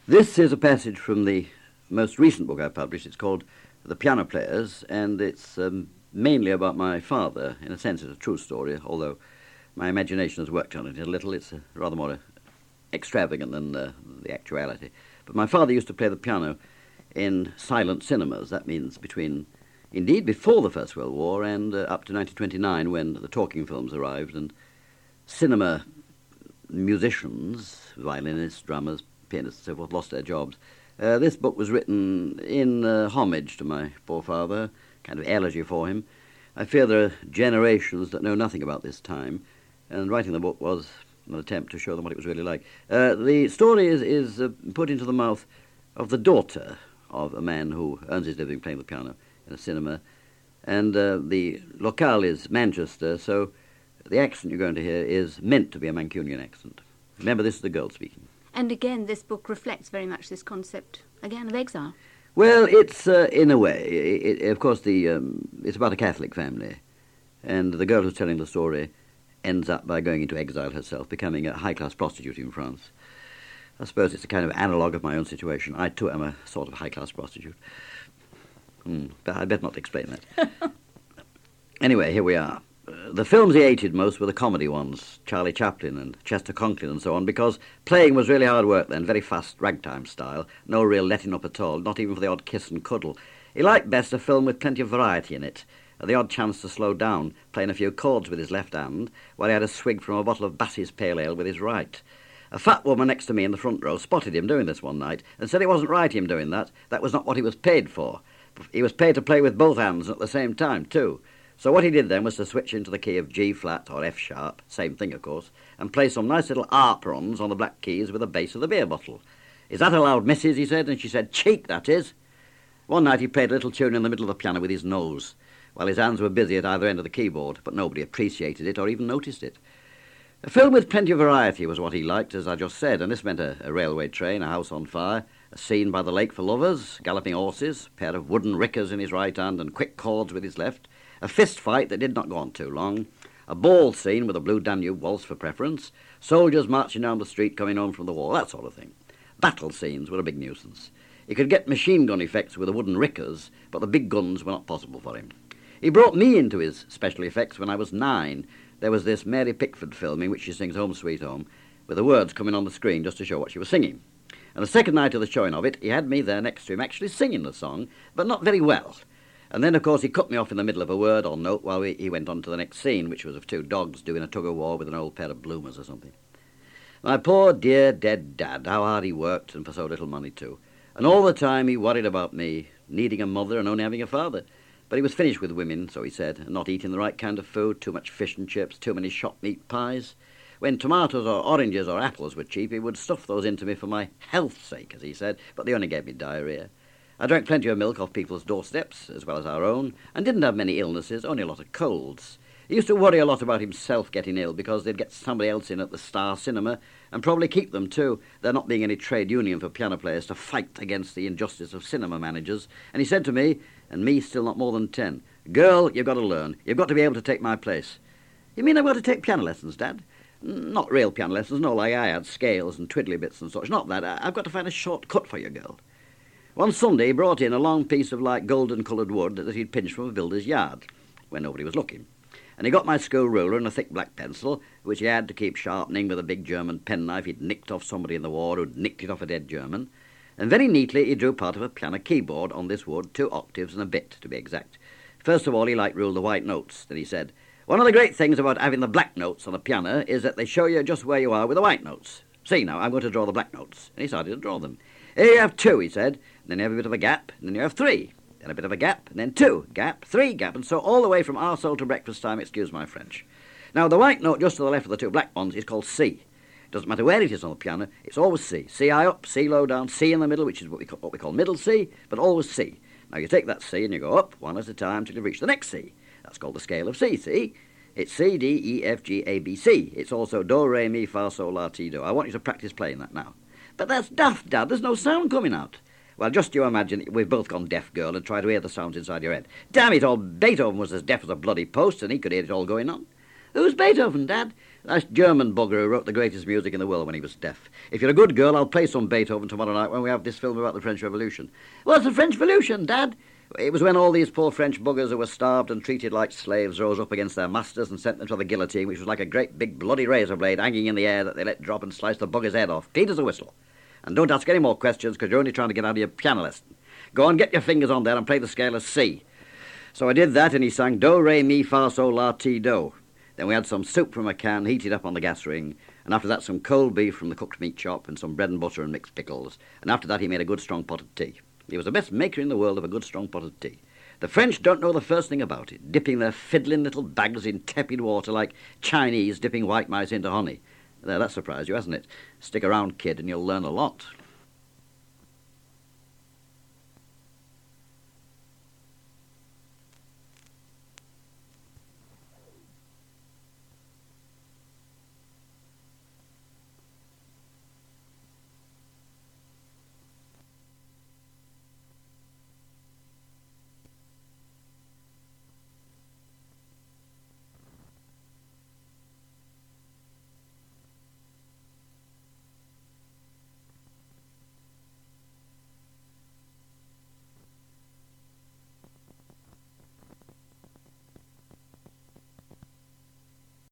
This is a passage from the most recent book I published. It's called The Piano Players, and it's mainly about my father. In a sense, it's a true story, although my imagination has worked on it a little. It's rather more extravagant than the actuality. But my father used to play the piano in silent cinemas. That means before the First World War and up to 1929, when the talking films arrived, and cinema musicians, violinists, drummers, pianists and so forth, lost their jobs. This book was written in homage to my poor father, kind of elegy for him. I fear there are generations that know nothing about this time, and writing the book was an attempt to show them what it was really like. The story is put into the mouth of the daughter of a man who earns his living playing the piano in a cinema, and the locale is Manchester, so the accent you're going to hear is meant to be a Mancunian accent. Remember, this is the girl speaking. And again, this book reflects very much this concept, again, of exile. Well, it's, in a way, of course, it's about a Catholic family, and the girl who's telling the story ends up by going into exile herself, becoming a high-class prostitute in France. I suppose it's a kind of analogue of my own situation. I, too, am a sort of high-class prostitute. But I'd better not explain that. Anyway, here we are. The films he hated most were the comedy ones, Charlie Chaplin and Chester Conklin and so on, because playing was really hard work then, very fast ragtime style, no real letting up at all, not even for the odd kiss and cuddle. He liked best a film with plenty of variety in it, the odd chance to slow down, playing a few chords with his left hand, while he had a swig from a bottle of Bass's Pale Ale with his right. A fat woman next to me in the front row spotted him doing this one night and said it wasn't right him doing that. That was not what he was paid for. He was paid to play with both hands at the same time, too. So what he did then was to switch into the key of G flat or F sharp, same thing of course, and play some nice little arperons on the black keys with the base of the beer bottle. "Is that allowed, missus?" he said, and she said, "Cheek, that is." One night he played a little tune in the middle of the piano with his nose, while his hands were busy at either end of the keyboard, but nobody appreciated it or even noticed it. A film with plenty of variety was what he liked, as I just said, and this meant a railway train, a house on fire, a scene by the lake for lovers, galloping horses, a pair of wooden rickers in his right hand and quick chords with his left, a fist fight that did not go on too long, a ball scene with a Blue Danube waltz for preference, soldiers marching down the street coming home from the war, that sort of thing. Battle scenes were a big nuisance. He could get machine gun effects with the wooden rickers, but the big guns were not possible for him. He brought me into his special effects when I was 9. There was this Mary Pickford film in which she sings Home Sweet Home, with the words coming on the screen just to show what she was singing. And the second night of the showing of it, he had me there next to him actually singing the song, but not very well. And then, of course, he cut me off in the middle of a word or note while he went on to the next scene, which was of 2 dogs doing a tug-of-war with an old pair of bloomers or something. My poor, dear, dead dad, how hard he worked, and for so little money, too. And all the time he worried about me, needing a mother and only having a father. But he was finished with women, so he said, and not eating the right kind of food, too much fish and chips, too many shop meat pies. When tomatoes or oranges or apples were cheap, he would stuff those into me for my health's sake, as he said, but they only gave me diarrhoea. I drank plenty of milk off people's doorsteps, as well as our own, and didn't have many illnesses, only a lot of colds. He used to worry a lot about himself getting ill, because they'd get somebody else in at the Star Cinema, and probably keep them too, there not being any trade union for piano players to fight against the injustice of cinema managers. And he said to me, and me still not more than 10, "Girl, you've got to learn. You've got to be able to take my place." "You mean I've got to take piano lessons, Dad?" "Not real piano lessons, no, like I had, scales and twiddly bits and such. Not that. I've got to find a short cut for you, girl." One Sunday he brought in a long piece of like golden-coloured wood that he'd pinched from a builder's yard, when nobody was looking. And he got my school ruler and a thick black pencil, which he had to keep sharpening with a big German penknife he'd nicked off somebody in the war who'd nicked it off a dead German. And very neatly he drew part of a piano keyboard on this wood, 2 octaves and a bit, to be exact. First of all he ruled the white notes. Then he said, "One of the great things about having the black notes on a piano is that they show you just where you are with the white notes. See now, I'm going to draw the black notes." And he started to draw them. "Here you have 2, he said. And then you have a bit of a gap, and then you have 3. Then a bit of a gap, and then 2, gap, 3, gap, and so all the way from arsehole to breakfast time, excuse my French. Now, the white note just to the left of the 2 black ones is called C. It doesn't matter where it is on the piano, it's always C. C high up, C low down, C in the middle, which is what we call middle C, but always C. Now, you take that C and you go up, one at a time, till you reach the next C. That's called the scale of C, see? It's C, D, E, F, G, A, B, C. It's also Do, Re, Mi, Fa, Sol, La, Ti, Do. I want you to practice playing that now." "But that's daft, Dad. There's no sound coming out." "Well, just you imagine we've both gone deaf, girl, and try to hear the sounds inside your head. Damn it all, Beethoven was as deaf as a bloody post, and he could hear it all going on." "Who's Beethoven, Dad?" That German bugger who wrote the greatest music in the world when he was deaf. If you're a good girl, I'll play some Beethoven tomorrow night when we have this film about the French Revolution. What's the French Revolution, Dad? It was when all these poor French buggers who were starved and treated like slaves rose up against their masters and sent them to the guillotine, which was like a great big bloody razor blade hanging in the air that they let drop and slice the bugger's head off, clean as a whistle. And don't ask any more questions, because you're only trying to get out of your piano lesson. Go on, get your fingers on there and play the scale of C. So I did that, and he sang Do, Re, Mi, Fa, Sol, La, Ti, Do. Then we had some soup from a can heated up on the gas ring, and after that some cold beef from the cooked meat shop and some bread and butter and mixed pickles. And after that he made a good strong pot of tea. He was the best maker in the world of a good strong pot of tea. The French don't know the first thing about it, dipping their fiddling little bags in tepid water like Chinese dipping white mice into honey. There, that surprised you, hasn't it? Stick around, kid, and you'll learn a lot.